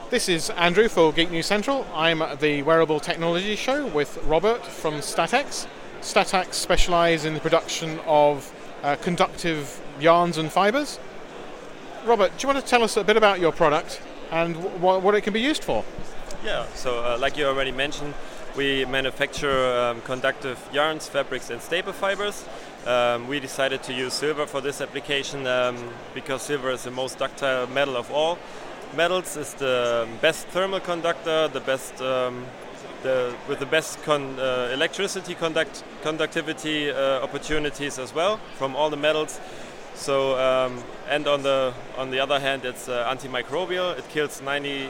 This is Andrew for Geek News Central. I'm at the Wearable Technology Show with Robert from StatX. StatX specialise in the production of conductive yarns and fibres. Robert, do you want to tell us a bit about your product and what it can be used for? Yeah, so like you already mentioned, we manufacture conductive yarns, fabrics and staple fibers. We decided to use silver for this application because silver is the most ductile metal of all metals. It's the best thermal conductor, the best with the best electricity conductivity opportunities as well from all the metals. So and on the other hand, it's antimicrobial. It kills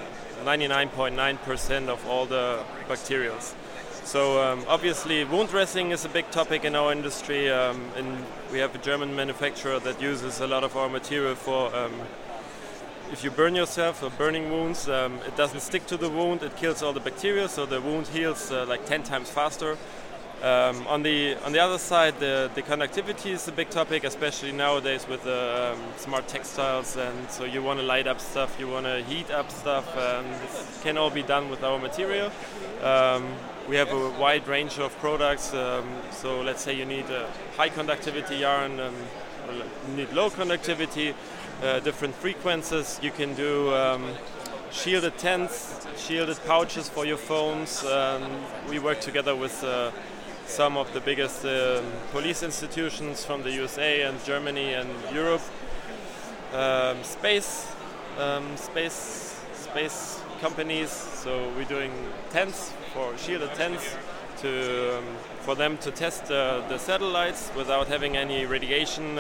99.9% of all the bacterials. So obviously wound dressing is a big topic in our industry. And we have a German manufacturer that uses a lot of our material for if you burn yourself or burning wounds, it doesn't stick to the wound, it kills all the bacteria, so the wound heals like 10 times faster. On the other side, the conductivity is a big topic, especially nowadays with smart textiles, and so you want to light up stuff, you want to heat up stuff, this can all be done with our material. We have a wide range of products, so let's say you need a high conductivity yarn, you need low conductivity, different frequencies. You can do shielded tents, shielded pouches for your phones. We work together with some of the biggest police institutions from the USA and Germany and Europe. Space companies. So we're doing tents, for shielded tents, for them to test the satellites without having any radiation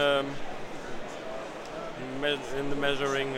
in the measuring.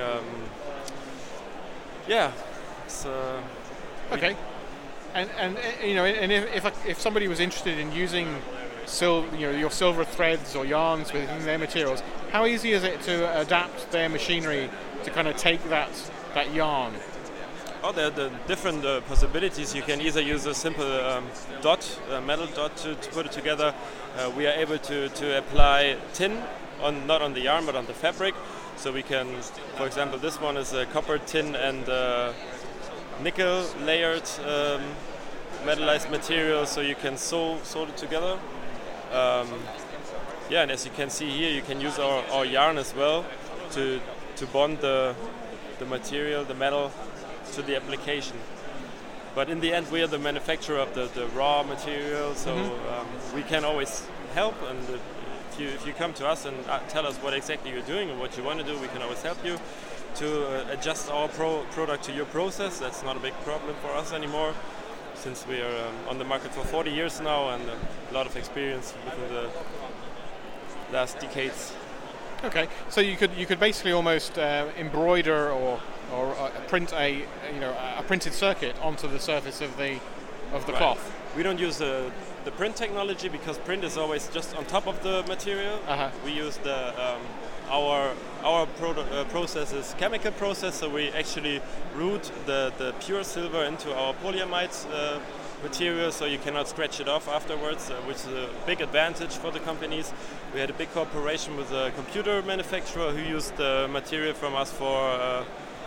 Okay. And you know, and if somebody was interested in using your silver threads or yarns within their materials, how easy is it to adapt their machinery to kind of take that yarn? Oh, there are the different possibilities. You can either use a simple metal dot to put it together. We are able to apply tin not on the yarn but on the fabric. So we can, for example, this one is a copper, tin and nickel layered metallized material, so you can sew it together. And as you can see here, you can use our yarn as well to bond the material, the metal, to the application. But in the end, we are the manufacturer of the raw material, so we can always help. And if you come to us and tell us what exactly you're doing and what you want to do, we can always help you to adjust our product to your process. That's not a big problem for us anymore, since we are on the market for 40 years now and a lot of experience within the last decades. Okay, so you could basically almost embroider or print a printed circuit onto the surface of the cloth. We don't use the print technology because print is always just on top of the material. We use our process is chemical process, so we actually route the pure silver into our polyamide material, so you cannot scratch it off afterwards, which is a big advantage for the companies. We had a big cooperation with a computer manufacturer who used the material from us for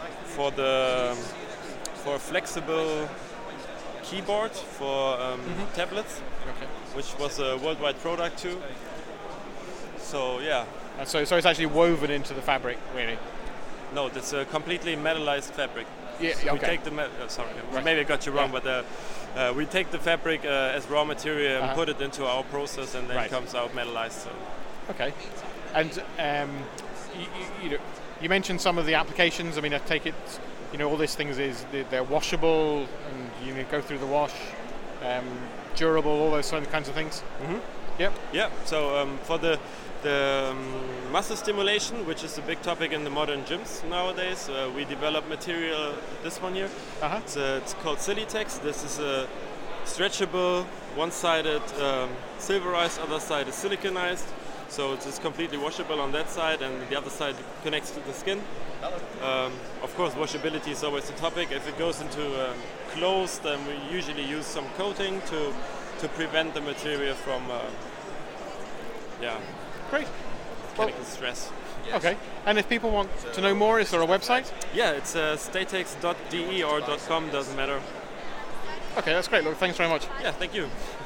flexible keyboard for tablets, which was a worldwide product too. So yeah. So it's actually woven into the fabric, really? No, it's a completely metallized fabric. Yeah. So okay. we take maybe I got you wrong, but we take the fabric as raw material and put it into our process, and then it comes out metallized. So. Okay. And you mentioned some of the applications. I mean, I take it, all these things they're washable, and you go through the wash, durable, all those kinds of things. Yep. Yeah. So for the muscle stimulation, which is a big topic in the modern gyms nowadays, we develop material. This one here, it's called Silitex. This is a stretchable, one-sided silverized, other side is siliconized. So it's completely washable on that side, and the other side connects to the skin. Of course, washability is always a topic. If it goes into clothes, then we usually use some coating to prevent the material from Great. chemical stress. Okay. And if people want to know more, is there a website? Yeah, it's statex.de or .com, doesn't matter. Okay, that's great. Look, thanks very much. Yeah, thank you.